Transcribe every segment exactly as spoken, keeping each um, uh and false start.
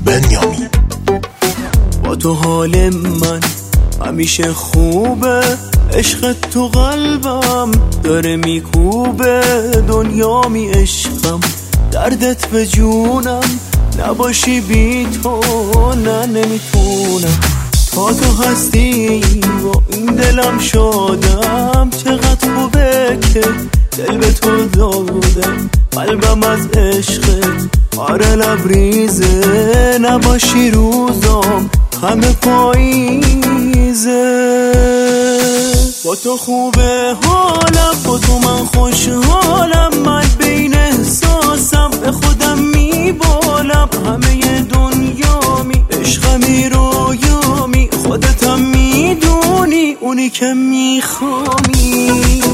بنیامین. با تو حال من همیشه خوبه، عشق تو قلبم داره میکوبه، دنیا می عشقم دردت به جونم، نباشی بی تو نه نمیتونم. تا تو هستی با این دلم شادم، چقدر خوبه که دل به تو دادم، قلبم از عشقت آره لبریزه، نباشی روزام همه پاییزه. با تو خوبه حالم، با تو من خوشحالم، من بین احساسم به خودم میبالم، همه دنیا می عشقمی رویامی، خودتم میدونی اونی که میخوامی.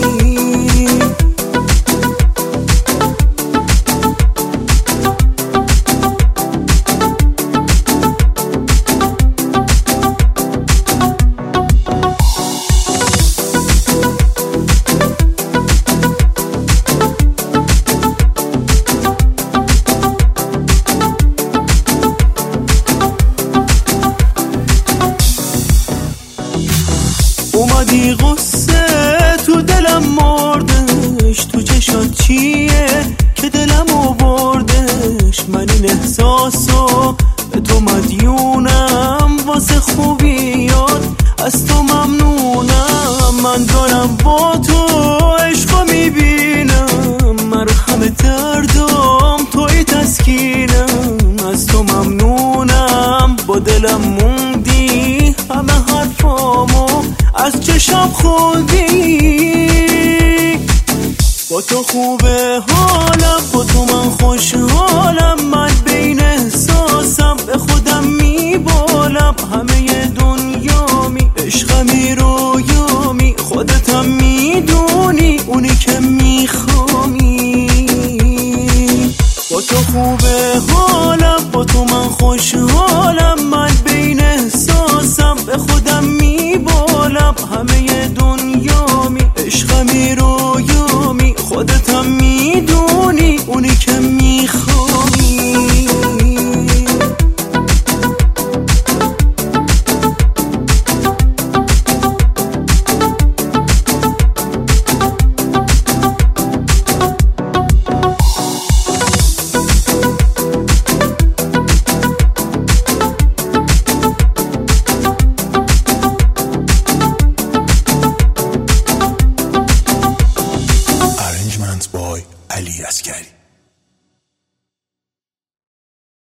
اومدی غصه تو دلم مردش، تو چشات چیه که دلم آوردش، من این احساسو به تو مدیونم، واسه خوبیات از تو ممنونم، من دارم با تو عشقا میبینم، مرهم دردام توی تسکینم، از تو ممنونم با دلم موندی، همه حرفامو از چشم خودی. با تو خوبه حالم، با تو من خوشحالم، من بین احساسم به خودم میبالم، همه دنیا می عشقمی رویامی، خودتم میدونی اونی که میخوامی. با تو خوبه حالم، با تو من خوشحالم، من بین احساسم به خودم میبالم، همه دنیا می عشقمی رویامی، خودتم میدونی اونی که میخوامی. Arrangements by Ali Askari.